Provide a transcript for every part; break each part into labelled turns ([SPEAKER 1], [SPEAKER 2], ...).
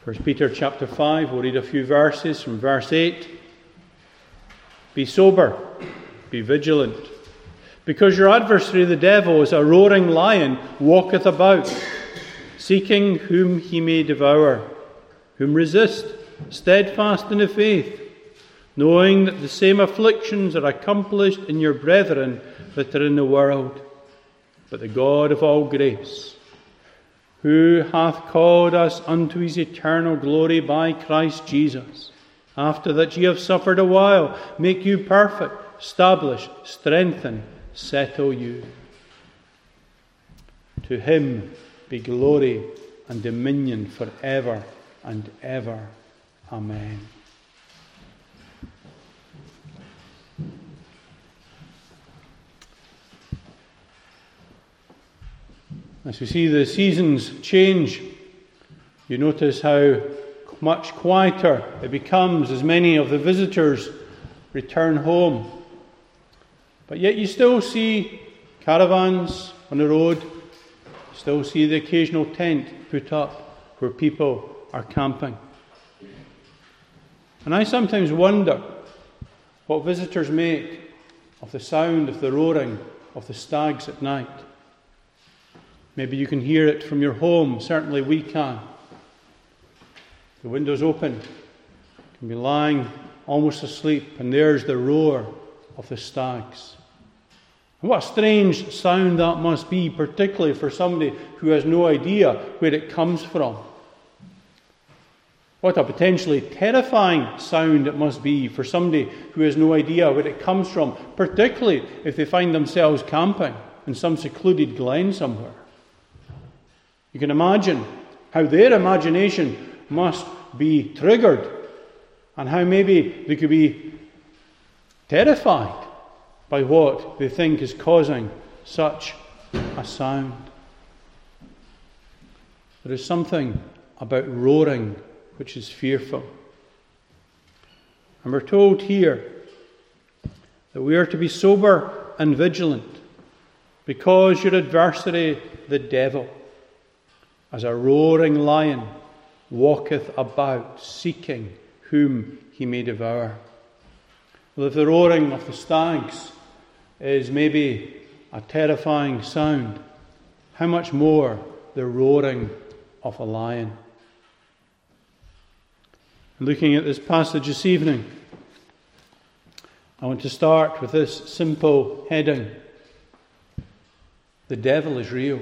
[SPEAKER 1] 1 Peter chapter 5, we'll read a few verses from verse 8. Be sober, be vigilant, because your adversary the devil, as a roaring lion, walketh about, seeking whom he may devour, whom resist, steadfast in the faith, knowing that the same afflictions are accomplished in your brethren that are in the world. But the God of all grace, who hath called us unto his eternal glory by Christ Jesus, after that ye have suffered a while, make you perfect, establish, strengthen, settle you. To him be glory and dominion for ever and ever. Amen. As we see the seasons change, you notice how much quieter it becomes as many of the visitors return home. But yet you still see caravans on the road, you still see the occasional tent put up where people are camping. And I sometimes wonder what visitors make of the sound of the roaring of the stags at night. Maybe you can hear it from your home. Certainly we can. The window's open. You can be lying almost asleep, and there's the roar of the stags. And what a strange sound that must be, particularly for somebody who has no idea where it comes from. What a potentially terrifying sound it must be for somebody who has no idea where it comes from, particularly if they find themselves camping in some secluded glen somewhere. You can imagine how their imagination must be triggered and how maybe they could be terrified by what they think is causing such a sound. There is something about roaring which is fearful. And we're told here that we are to be sober and vigilant because your adversary, the devil, as a roaring lion, walketh about, seeking whom he may devour. Well, if the roaring of the stags is maybe a terrifying sound, how much more the roaring of a lion? Looking at this passage this evening, I want to start with this simple heading. The devil is real.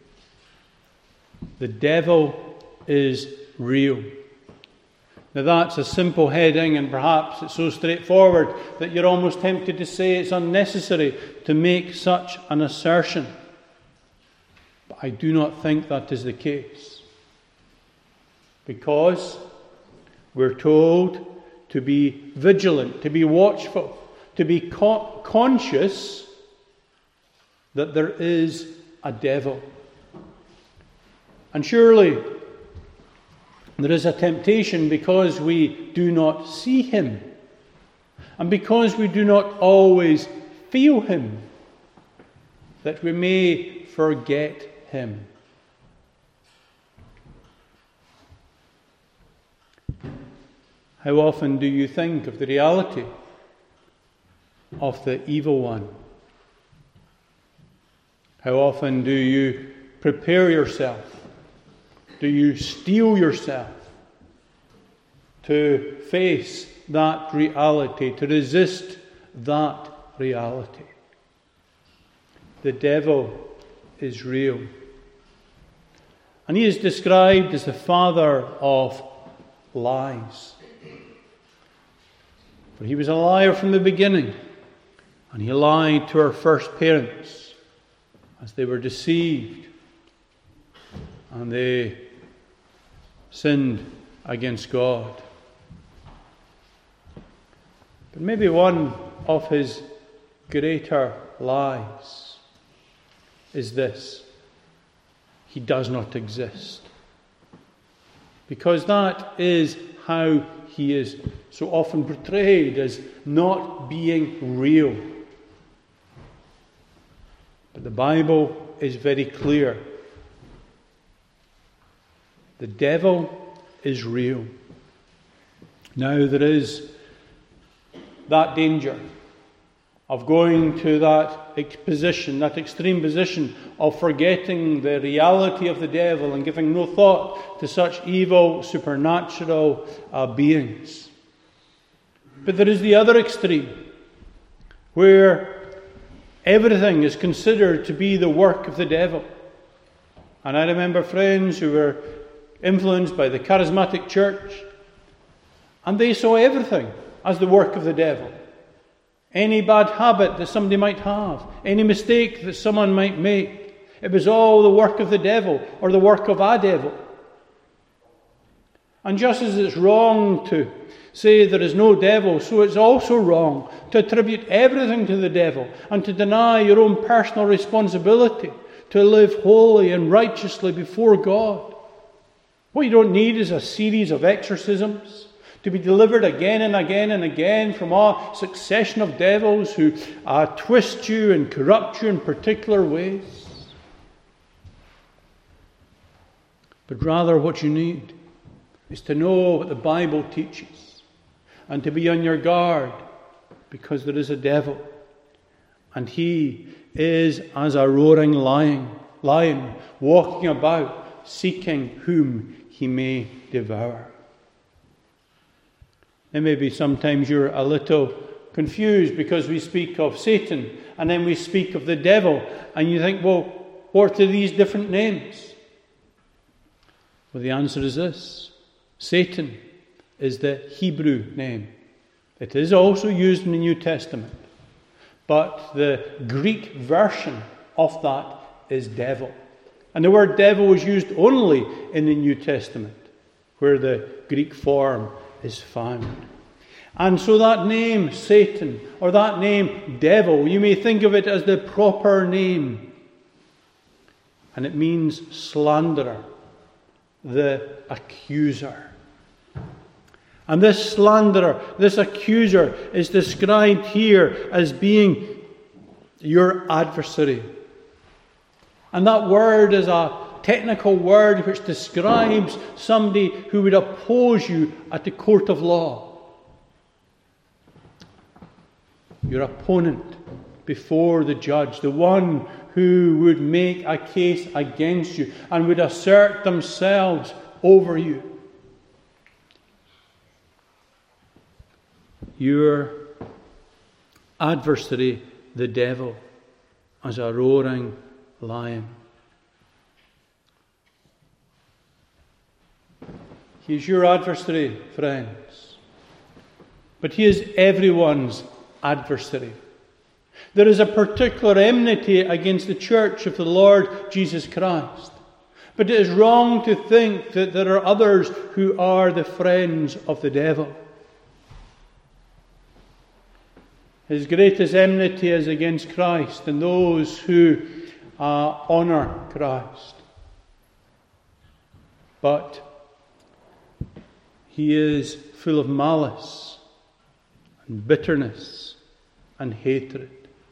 [SPEAKER 1] The devil is real. Now that's a simple heading, and perhaps it's so straightforward that you're almost tempted to say it's unnecessary to make such an assertion. But I do not think that is the case. Because we're told to be vigilant, to be watchful, to be conscious that there is a devil. And surely there is a temptation because we do not see him and because we do not always feel him that we may forget him. How often do you think of the reality of the evil one? How often do you prepare yourself? Do you steel yourself to face that reality, to resist that reality? The devil is real. And he is described as the father of lies. For he was a liar from the beginning, and he lied to our first parents as they were deceived and they sinned against God. But maybe one of his greater lies is this: he does not exist. Because that is how he is so often portrayed, as not being real. But the Bible is very clear. The devil is real. Now there is that danger of going to that position, that extreme position of forgetting the reality of the devil and giving no thought to such evil, supernatural beings. But there is the other extreme, where everything is considered to be the work of the devil. And I remember friends who were influenced by the charismatic church, and they saw everything as the work of the devil. Any bad habit that somebody might have, any mistake that someone might make, it was all the work of the devil or the work of a devil. And just as it's wrong to say there is no devil, so it's also wrong to attribute everything to the devil and to deny your own personal responsibility to live holy and righteously before God. What you don't need is a series of exorcisms to be delivered again and again and again from a succession of devils who twist you and corrupt you in particular ways. But rather what you need is to know what the Bible teaches and to be on your guard, because there is a devil, and he is as a roaring lion walking about, seeking whom he may devour. And maybe sometimes you're a little confused because we speak of Satan and then we speak of the devil, and you think, well, what are these different names? Well, the answer is this. Satan is the Hebrew name. It is also used in the New Testament, but the Greek version of that is devil. And the word devil is used only in the New Testament, where the Greek form is found. And so that name Satan, or that name devil, you may think of it as the proper name. And it means slanderer, the accuser. And this slanderer, this accuser, is described here as being your adversary. And that word is a technical word which describes somebody who would oppose you at the court of law. Your opponent before the judge, the one who would make a case against you and would assert themselves over you. Your adversary, the devil, as a roaring lion. He is your adversary, friends. But he is everyone's adversary. There is a particular enmity against the church of the Lord Jesus Christ. But it is wrong to think that there are others who are the friends of the devil. His greatest enmity is against Christ and those who honour Christ. But he is full of malice and bitterness and hatred.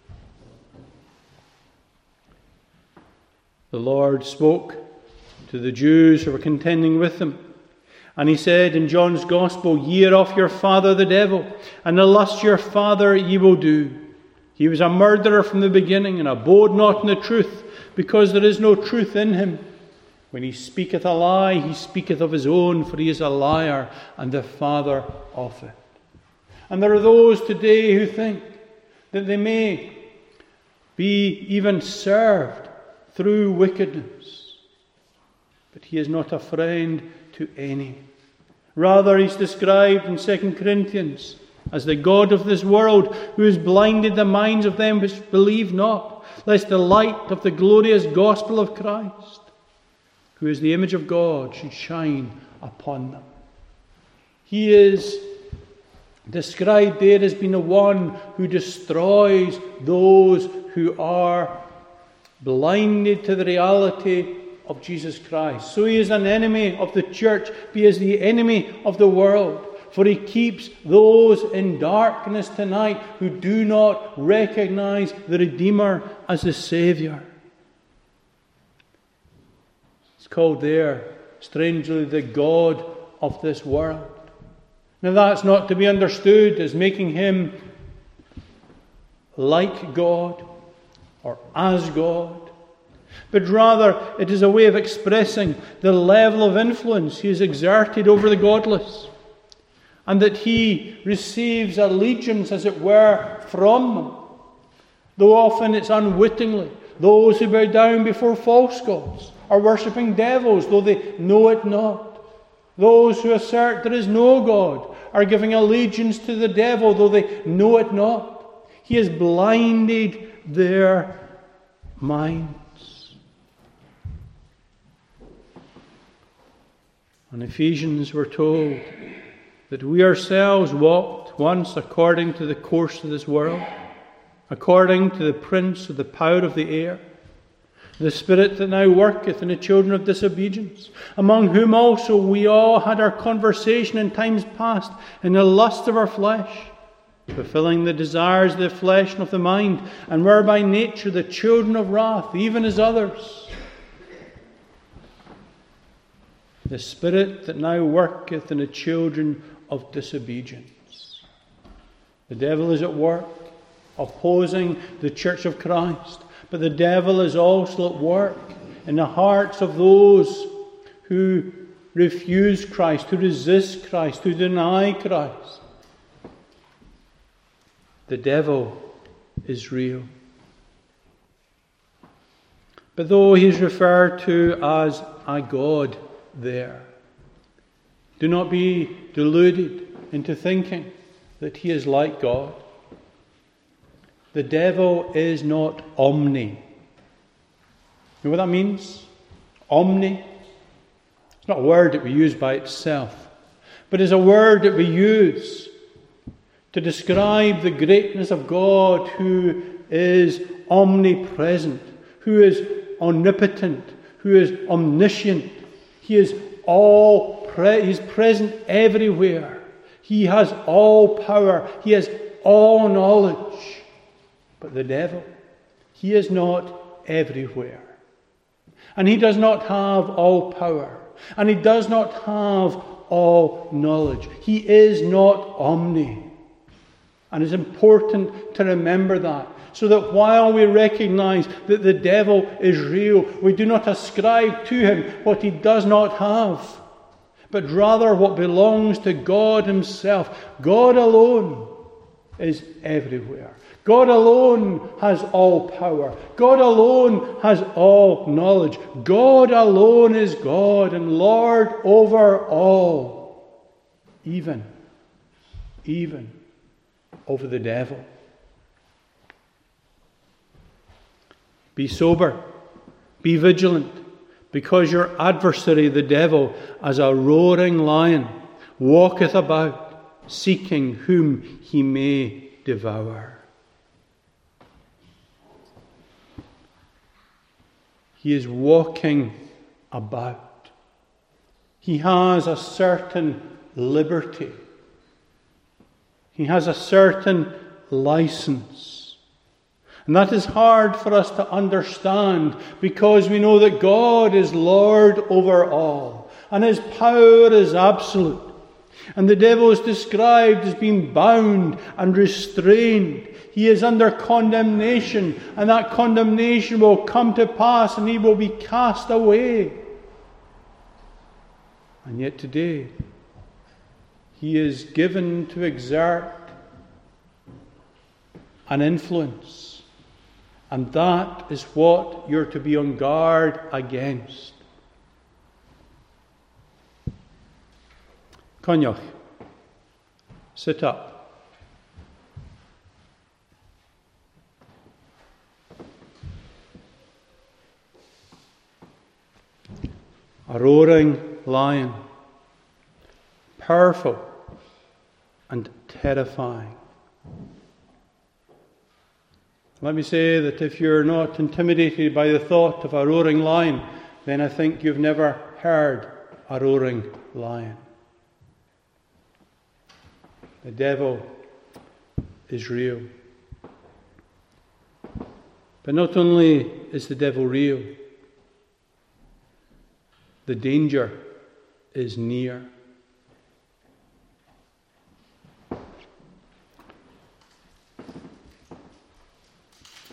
[SPEAKER 1] The Lord spoke to the Jews who were contending with him, and he said in John's Gospel, "Ye are of your father the devil, and the lust of your father ye will do. He was a murderer from the beginning, and abode not in the truth, because there is no truth in him. When he speaketh a lie, he speaketh of his own, for he is a liar and the father of it." And there are those today who think that they may be even served through wickedness. But he is not a friend to any. Rather, he's described in 2 Corinthians as the God of this world, who has blinded the minds of them which believe not, lest the light of the glorious gospel of Christ, who is the image of God, should shine upon them. He is described there as being the one who destroys those who are blinded to the reality of Jesus Christ. So he is an enemy of the church, but he is the enemy of the world. For he keeps those in darkness tonight who do not recognize the Redeemer as the Saviour. It's called there, strangely, the God of this world. Now that's not to be understood as making him like God or as God, but rather it is a way of expressing the level of influence he has exerted over the godless, and that he receives allegiance, as it were, from them, though often it's unwittingly. Those who bow down before false gods are worshipping devils, though they know it not. Those who assert there is no God are giving allegiance to the devil, though they know it not. He has blinded their minds. In Ephesians we're told that we ourselves walked once according to the course of this world, according to the prince of the power of the air, the spirit that now worketh in the children of disobedience, among whom also we all had our conversation in times past in the lust of our flesh, fulfilling the desires of the flesh and of the mind, and were by nature the children of wrath, even as others. The spirit that now worketh in the children of disobedience. The devil is at work, opposing the church of Christ. But the devil is also at work in the hearts of those who refuse Christ, who resist Christ, who deny Christ. The devil is real. But though he is referred to as a god there, do not be deluded into thinking that he is like God. The devil is not omni. You know what that means? Omni. It's not a word that we use by itself, but it's a word that we use to describe the greatness of God, who is omnipresent, who is omnipotent, who is omniscient. He is He's present everywhere. He has all power. He has all knowledge. But the devil, he is not everywhere. And he does not have all power. And he does not have all knowledge. He is not omni. And it's important to remember that, so that while we recognize that the devil is real, we do not ascribe to him what he does not have, but rather what belongs to God himself. God alone is everywhere. God alone has all power. God alone has all knowledge. God alone is God and Lord over all, even over the devil. Be sober, be vigilant, because your adversary, the devil, as a roaring lion, walketh about, seeking whom he may devour. He is walking about. He has a certain liberty. He has a certain license. And that is hard for us to understand, because we know that God is Lord over all, and his power is absolute. And the devil is described as being bound and restrained. He is under condemnation, and that condemnation will come to pass, and he will be cast away. And yet today, he is given to exert an influence. And that is what you're to be on guard against. Cognac, sit up. A roaring lion, powerful and terrifying. Let me say that if you're not intimidated by the thought of a roaring lion, then I think you've never heard a roaring lion. The devil is real. But not only is the devil real, the danger is near.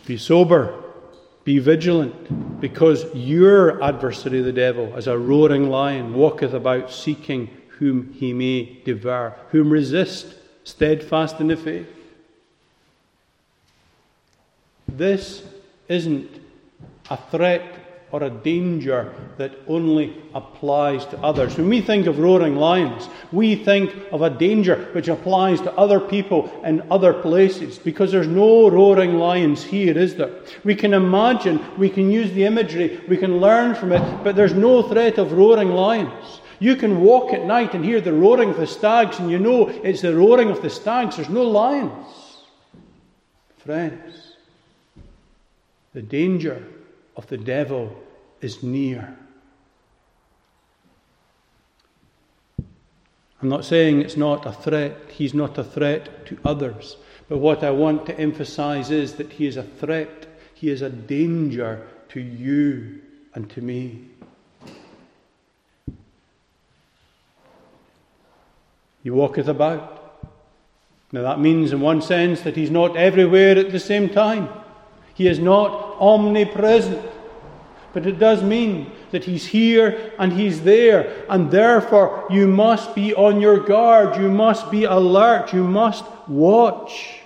[SPEAKER 1] Be sober, be vigilant, because your adversary the devil, as a roaring lion, walketh about seeking whom he may devour, whom resist, steadfast in the faith. This isn't a threat or a danger that only applies to others. When we think of roaring lions, we think of a danger which applies to other people in other places, because there's no roaring lions here, is there? We can imagine, we can use the imagery, we can learn from it, but there's no threat of roaring lions. You can walk at night and hear the roaring of the stags, and you know it's the roaring of the stags. There's no lions. Friends, the danger of the devil is near. I'm not saying it's not a threat. He's not a threat to others. But what I want to emphasize is that he is a threat. He is a danger to you and to me. He walketh about. Now that means in one sense that he's not everywhere at the same time. He is not omnipresent. But it does mean that he's here and he's there. And therefore you must be on your guard. You must be alert. You must watch.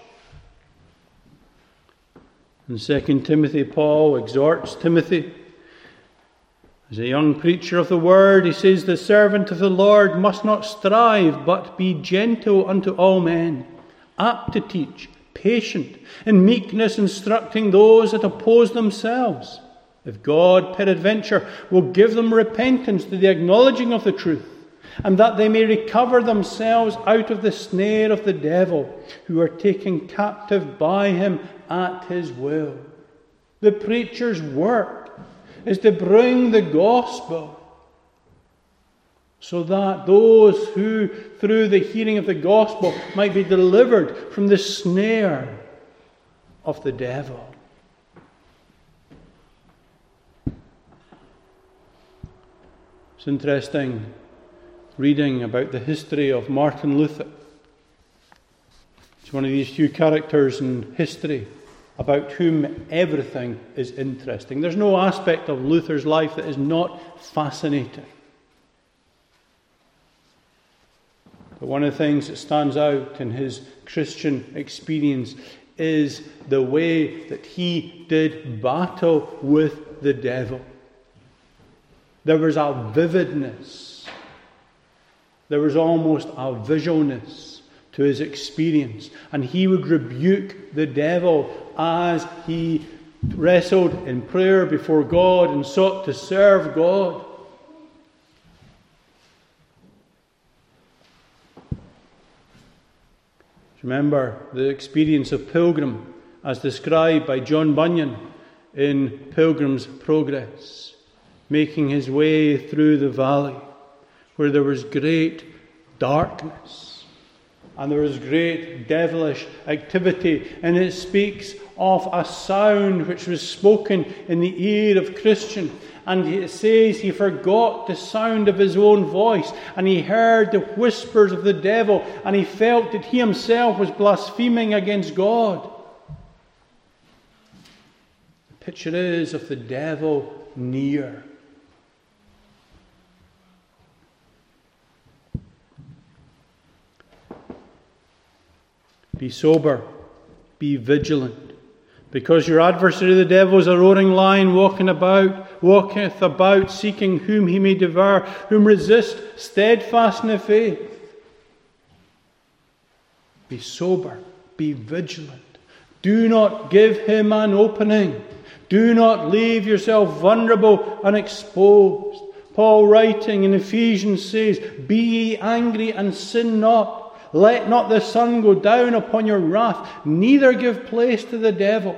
[SPEAKER 1] In 2 Timothy, Paul exhorts Timothy. As a young preacher of the word, he says, the servant of the Lord must not strive, but be gentle unto all men, apt to teach, patient, in meekness instructing those that oppose themselves, if God peradventure will give them repentance to the acknowledging of the truth, and that they may recover themselves out of the snare of the devil, who are taken captive by him at his will. The preacher's work is to bring the gospel, so that those who, through the hearing of the gospel, might be delivered from the snare of the devil. It's interesting reading about the history of Martin Luther. It's one of these few characters in history about whom everything is interesting. There's no aspect of Luther's life that is not fascinating. But one of the things that stands out in his Christian experience is the way that he did battle with the devil. There was a vividness. There was almost a visualness to his experience. And he would rebuke the devil as he wrestled in prayer before God and sought to serve God. Remember the experience of Pilgrim as described by John Bunyan in Pilgrim's Progress, making his way through the valley where there was great darkness and there was great devilish activity, and it speaks of a sound which was spoken in the ear of Christian, and it says he forgot the sound of his own voice, and he heard the whispers of the devil, and he felt that he himself was blaspheming against God. The picture is of the devil near. Be sober, be vigilant, because your adversary the devil is a roaring lion walketh about, seeking whom he may devour, whom resist, steadfast in the faith. Be sober, be vigilant. Do not give him an opening. Do not leave yourself vulnerable and exposed. Paul, writing in Ephesians, says, be ye angry and sin not. Let not the sun go down upon your wrath, neither give place to the devil.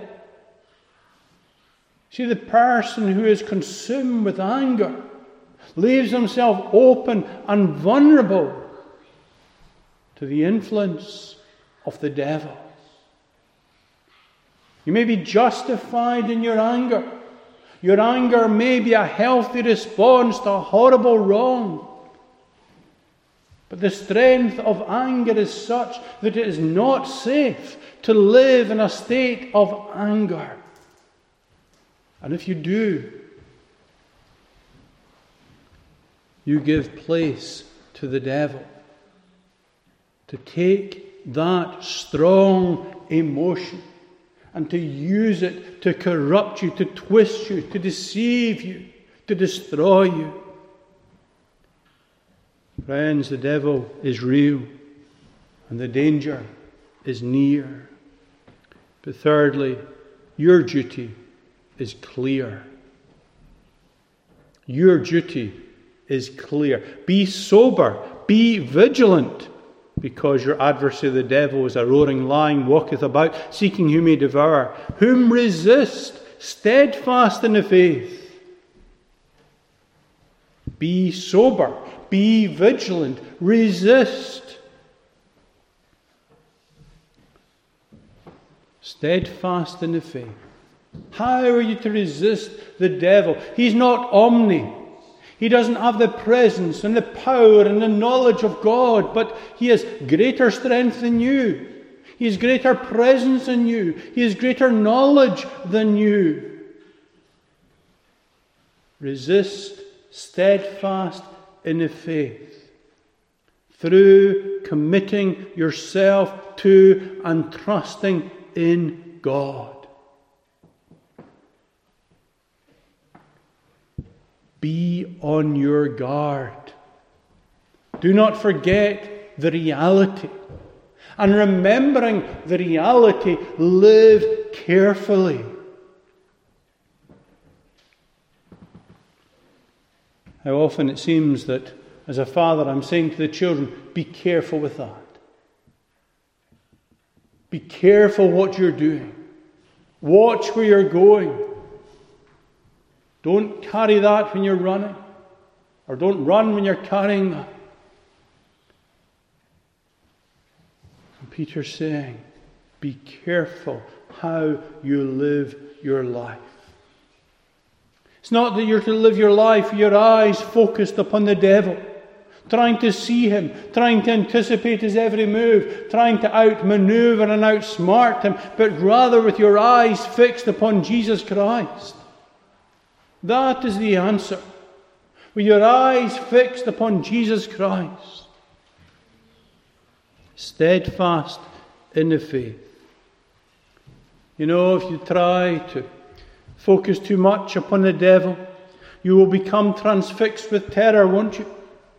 [SPEAKER 1] See, the person who is consumed with anger leaves himself open and vulnerable to the influence of the devil. You may be justified in your anger. Your anger may be a healthy response to a horrible wrong. But the strength of anger is such that it is not safe to live in a state of anger. And if you do, you give place to the devil to take that strong emotion and to use it to corrupt you, to twist you, to deceive you, to destroy you. Friends, the devil is real and the danger is near. But thirdly, your duty is clear. Your duty is clear. Be sober, be vigilant, because your adversary the devil is a roaring lion, walketh about, seeking whom he devour. Whom resist, steadfast in the faith. Be sober, be vigilant, resist. Steadfast in the faith. How are you to resist the devil? He's not omni. He doesn't have the presence and the power and the knowledge of God, but he has greater strength than you. He has greater presence than you. He has greater knowledge than you. Resist, steadfast in the faith, through committing yourself to and trusting in God. Be on your guard. Do not forget the reality. And remembering the reality, live carefully. How often it seems that as a father I'm saying to the children, be careful with that. Be careful what you're doing. Watch where you're going. Don't carry that when you're running. Or don't run when you're carrying that. And Peter's saying, be careful how you live your life. It's not that you're to live your life with your eyes focused upon the devil, trying to see him, trying to anticipate his every move, trying to outmaneuver and outsmart him, but rather with your eyes fixed upon Jesus Christ. That is the answer. With your eyes fixed upon Jesus Christ. Steadfast in the faith. You know, if you try to focus too much upon the devil, you will become transfixed with terror, won't you?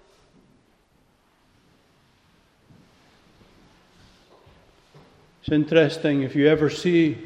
[SPEAKER 1] It's interesting if you ever see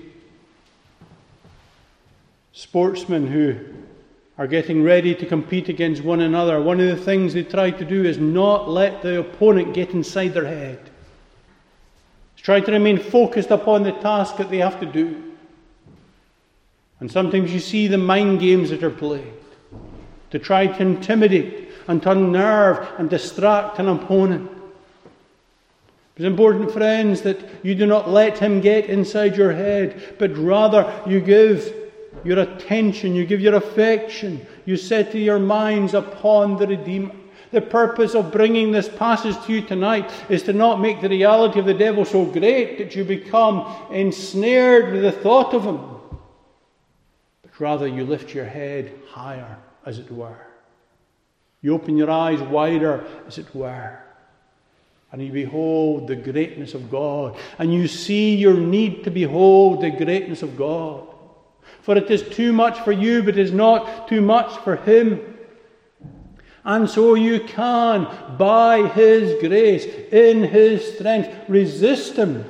[SPEAKER 1] sportsmen who are getting ready to compete against one another. One of the things they try to do is not let the opponent get inside their head. Try to remain focused upon the task that they have to do. And sometimes you see the mind games that are played to try to intimidate and to unnerve and distract an opponent. It's important, friends, that you do not let him get inside your head, but rather you give your attention, you give your affection, you set your minds upon the Redeemer. The purpose of bringing this passage to you tonight is to not make the reality of the devil so great that you become ensnared with the thought of him, but rather you lift your head higher, as it were. You open your eyes wider, as it were, and you behold the greatness of God, and you see your need to behold the greatness of God. For it is too much for you, but it is not too much for him. And so you can, by his grace, in his strength, resist him.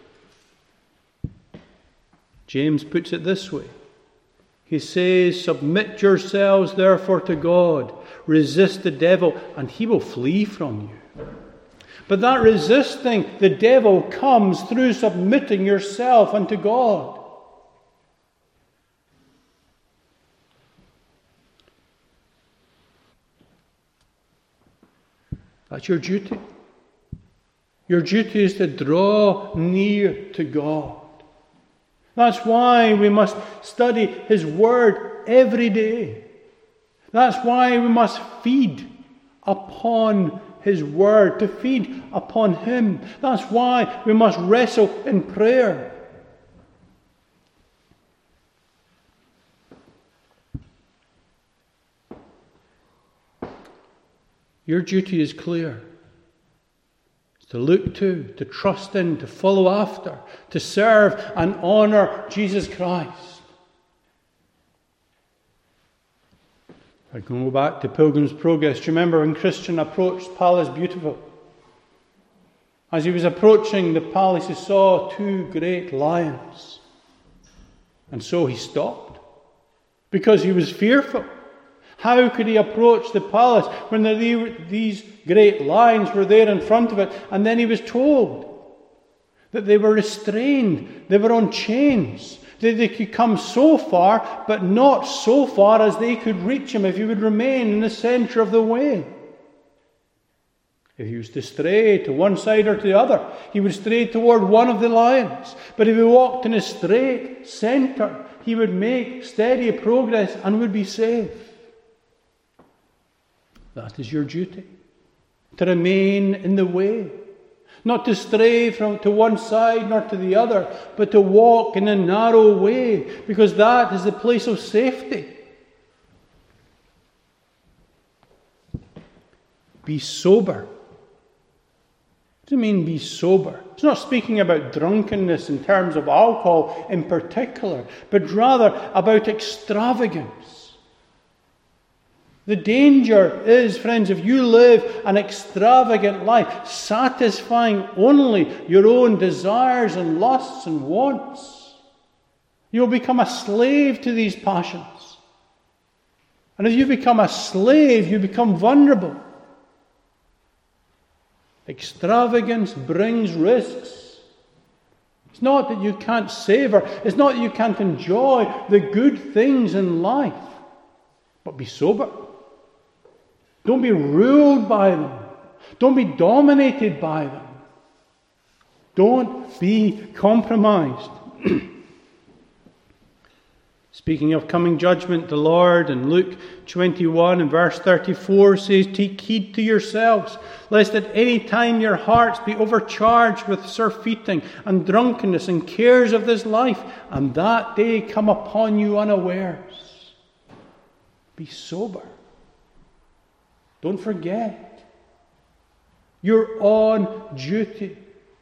[SPEAKER 1] James puts it this way. He says, submit yourselves therefore to God. Resist the devil, and he will flee from you. But that resisting the devil comes through submitting yourself unto God. That's your duty. Your duty is to draw near to God. That's why we must study his word every day. That's why we must feed upon his word, to feed upon him. That's why we must wrestle in prayer. Your duty is clear. It's to look to trust in, to follow after, to serve and honour Jesus Christ. I can go back to Pilgrim's Progress. Do you remember when Christian approached Palace Beautiful? As he was approaching the palace, he saw two great lions. And so he stopped, because he was fearful. How could he approach the palace when these great lions were there in front of it? And then he was told that they were restrained, they were on chains, that they could come so far, but not so far as they could reach him if he would remain in the centre of the way. If he was to stray to one side or to the other, he would stray toward one of the lions. But if he walked in a straight centre, he would make steady progress and would be safe. That is your duty, to remain in the way. Not to stray to one side nor to the other, but to walk in a narrow way, because that is the place of safety. Be sober. What do you mean, be sober? It's not speaking about drunkenness in terms of alcohol in particular, but rather about extravagance. The danger is, friends, if you live an extravagant life, satisfying only your own desires and lusts and wants, you'll become a slave to these passions. And if you become a slave, you become vulnerable. Extravagance brings risks. It's not that you can't savour, it's not that you can't enjoy the good things in life, but be sober. Don't be ruled by them. Don't be dominated by them. Don't be compromised. Speaking of coming judgment, the Lord in Luke 21 and verse 34 says, "Take heed to yourselves, lest at any time your hearts be overcharged with surfeiting and drunkenness and cares of this life, and that day come upon you unawares." Be sober. Don't forget. You're on duty.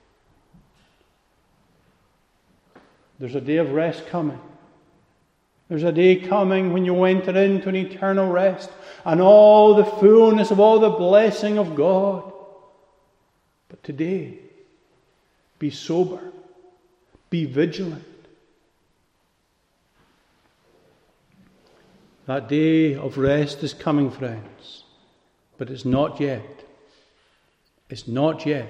[SPEAKER 1] There's a day of rest coming. There's a day coming when you enter into an eternal rest and all the fullness of all the blessing of God. But today, be sober. Be vigilant. That day of rest is coming, friends. But it's not yet. It's not yet.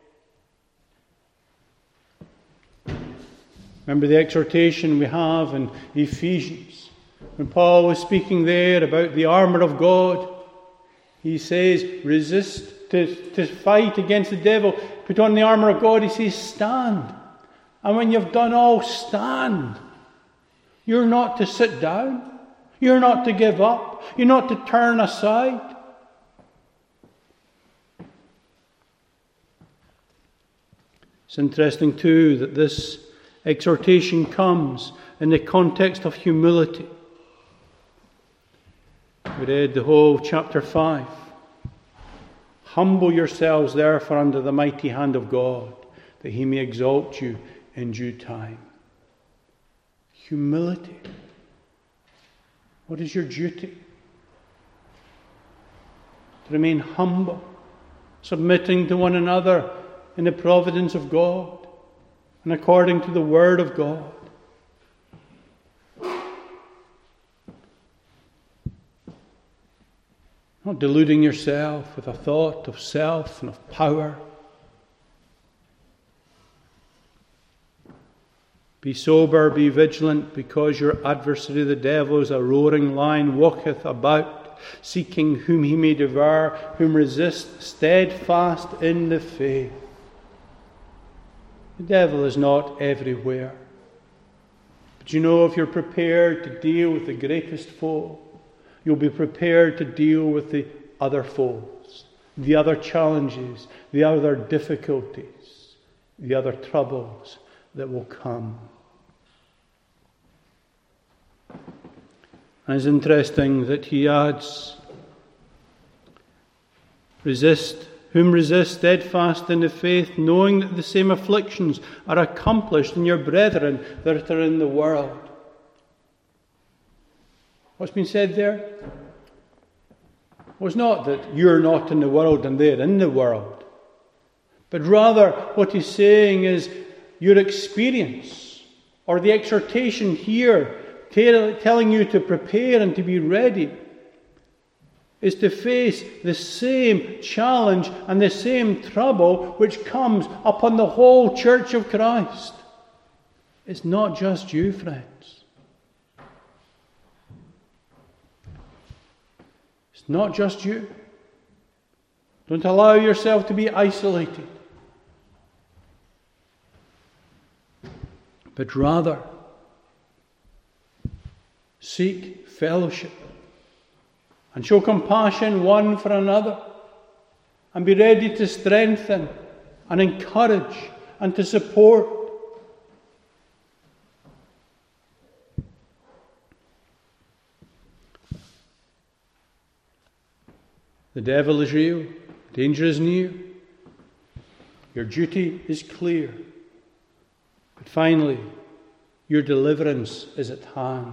[SPEAKER 1] Remember the exhortation we have in Ephesians. When Paul was speaking there about the armour of God, he says, resist, to fight against the devil. Put on the armour of God. He says, stand. And when you've done all, stand. You're not to sit down. You're not to give up. You're not to turn aside. It's interesting too that this exhortation comes in the context of humility. We read the whole chapter 5. Humble yourselves therefore under the mighty hand of God, that he may exalt you in due time. Humility. What is your duty? To remain humble, submitting to one another in the providence of God and according to the word of God. Not deluding yourself with a thought of self and of power. Be sober, be vigilant, because your adversary the devil is a roaring lion, walketh about, seeking whom he may devour, whom resist steadfast in the faith. The devil is not everywhere. But you know, if you're prepared to deal with the greatest foe, you'll be prepared to deal with the other foes, the other challenges, the other difficulties, the other troubles that will come. And it's interesting that he adds, whom resist steadfast in the faith, knowing that the same afflictions are accomplished in your brethren that are in the world. What's been said there? Well, it's not that you're not in the world and they're in the world, but rather what he's saying is your experience, or the exhortation here telling you to prepare and to be ready, is to face the same challenge and the same trouble which comes upon the whole Church of Christ. It's not just you, friends. It's not just you. Don't allow yourself to be isolated, but rather seek fellowship and show compassion one for another, and be ready to strengthen and encourage and to support. The devil is real, danger is near, your duty is clear, but finally, your deliverance is at hand.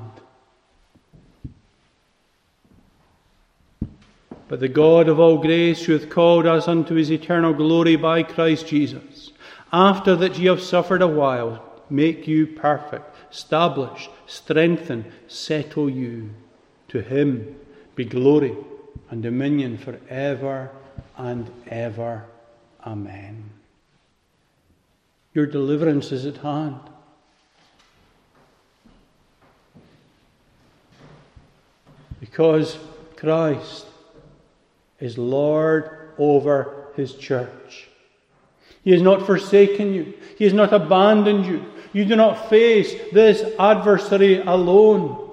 [SPEAKER 1] But the God of all grace, who hath called us unto his eternal glory by Christ Jesus, after that ye have suffered a while, make you perfect, establish, strengthen, settle you. To him be glory and dominion for ever and ever. Amen. Your deliverance is at hand. Because Christ is Lord over his church. He has not forsaken you. He has not abandoned you. You do not face this adversary alone,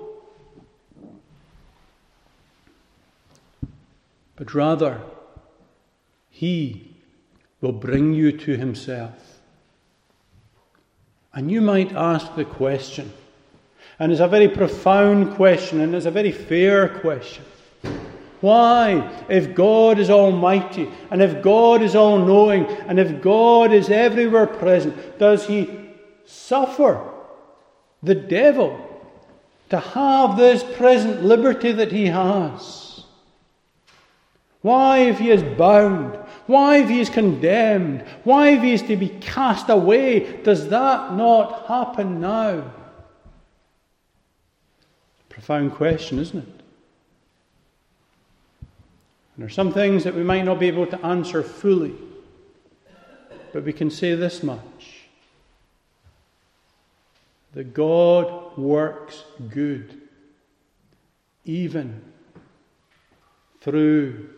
[SPEAKER 1] but rather he will bring you to himself. And you might ask the question, and it's a very profound question, and it's a very fair question. Why, if God is almighty, and if God is all-knowing, and if God is everywhere present, does he suffer the devil to have this present liberty that he has? Why, if he is bound, why, if he is condemned, why, if he is to be cast away, does that not happen now? Profound question, isn't it? And there are some things that we might not be able to answer fully, but we can say this much: that God works good even through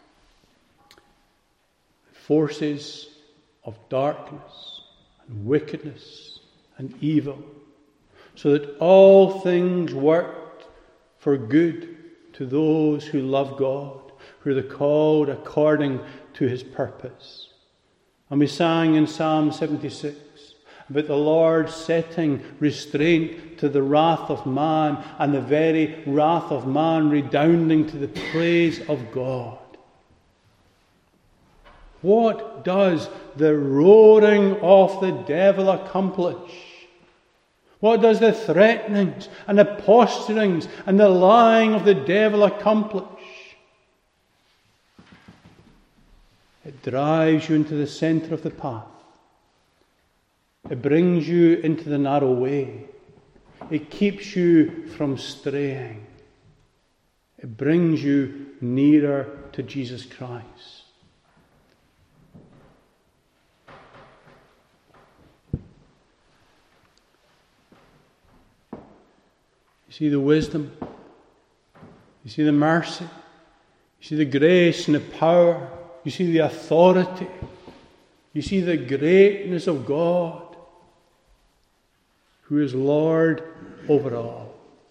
[SPEAKER 1] forces of darkness and wickedness and evil, so that all things work for good to those who love God, who are called according to his purpose. And we sang in Psalm 76 about the Lord setting restraint to the wrath of man, and the very wrath of man redounding to the praise of God. What does the roaring of the devil accomplish? What does the threatenings and the posturings and the lying of the devil accomplish? It drives you into the centre of the path. It brings you into the narrow way. It keeps you from straying. It brings you nearer to Jesus Christ. You see the wisdom, you see the mercy, you see the grace and the power, you see the authority, you see the greatness of God, who is Lord over all.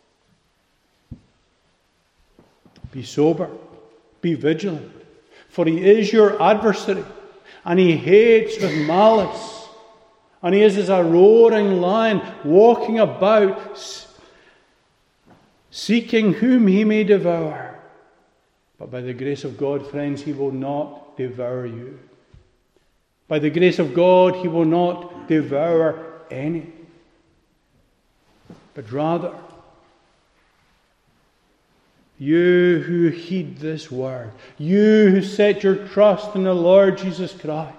[SPEAKER 1] Be sober, be vigilant, for he is your adversary, and he hates with malice, and he is as a roaring lion walking about, seeking whom he may devour. But by the grace of God, friends, he will not devour you. By the grace of God, he will not devour any. But rather, you who heed this word, you who set your trust in the Lord Jesus Christ,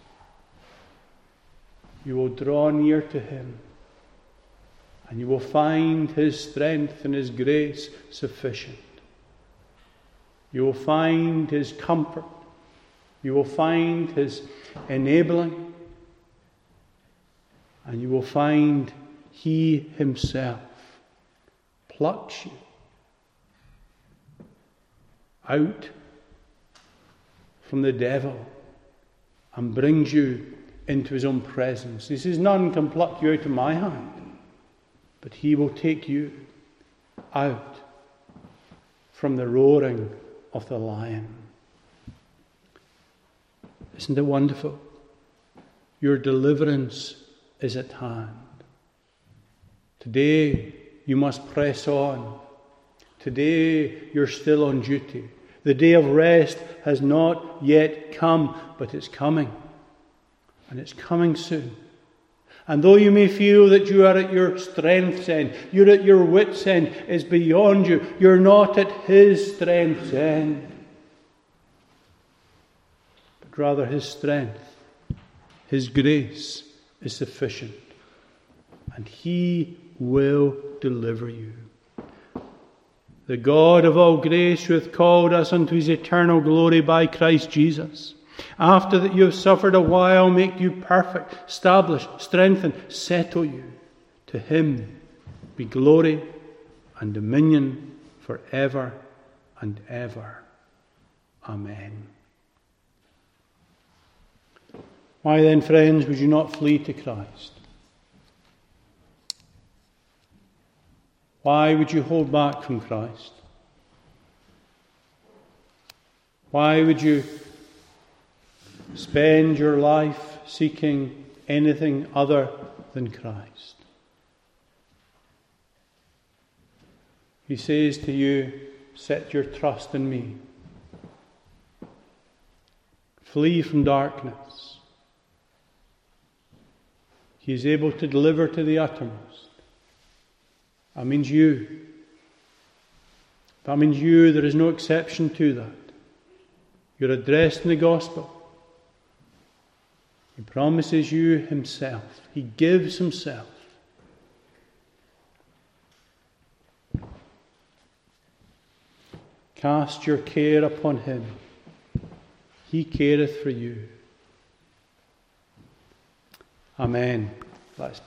[SPEAKER 1] you will draw near to him, and you will find his strength and his grace sufficient. You will find his comfort. You will find his enabling. And you will find he himself plucks you out from the devil and brings you into his own presence. He says, none can pluck you out of my hand, but he will take you out from the roaring of the lion. Isn't it wonderful? Your deliverance is at hand. Today you must press on. Today you're still on duty. The day of rest has not yet come, but it's coming. And it's coming soon. And though you may feel that you are at your strength's end, you're at your wit's end, it's beyond you. You're not at his strength's end. But rather his strength, his grace is sufficient. And he will deliver you. The God of all grace, who hath called us unto his eternal glory by Christ Jesus, after that you have suffered a while, make you perfect, establish, strengthen, settle you. To him be glory and dominion forever and ever. Amen. Why then, friends, would you not flee to Christ? Why would you hold back from Christ? Why would you spend your life seeking anything other than Christ? He says to you, set your trust in me. Flee from darkness. He is able to deliver to the uttermost. That means you. That means you. There is no exception to that. You're addressed in the gospel. He promises you himself. He gives himself. Cast your care upon him. He careth for you. Amen. Let's